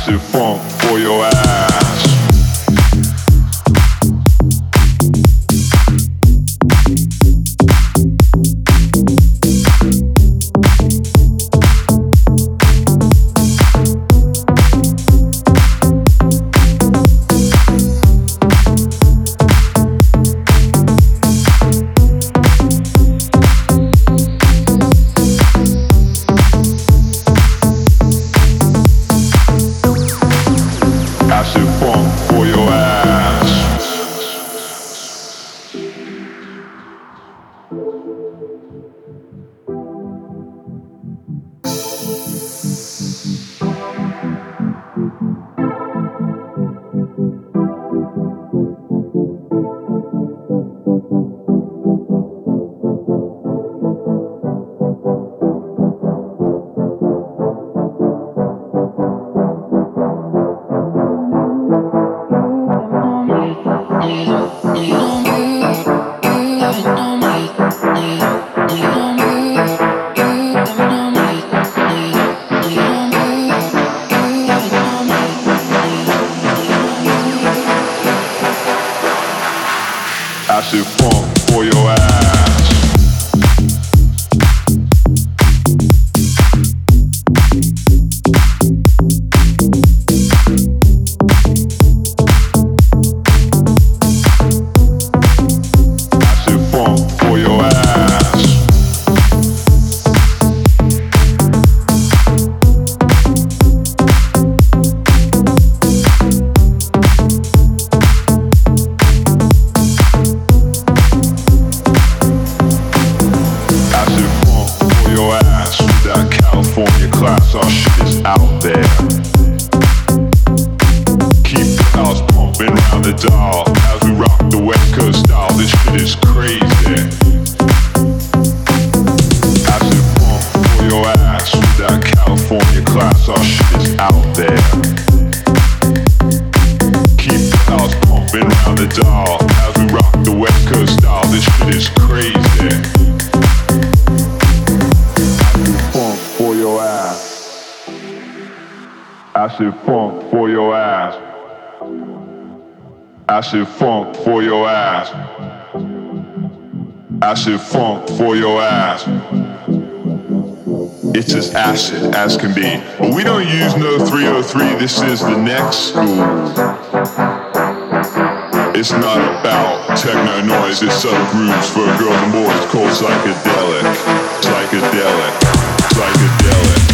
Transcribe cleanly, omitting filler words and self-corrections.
Acid funk for your ass. Acid funk for your ass. Acid funk for your ass. Acid funk for your ass. That California class, our shit is out there. Keep the house pumping round the dial as we rock the West Coast style. This shit is crazy. Acid funk for your ass. That California class, our shit is out there. Keep the house pumping round the dial as we rock the West Coast style. This shit is crazy. For your ass. Acid funk for your ass. Acid funk for your ass. Acid funk for your ass. It's as acid as can be. But we don't use no 303, this is the next school. It's not about techno noise, it's subtle grooves for girls and boys called psychedelic. Psychedelic. Psychedelic.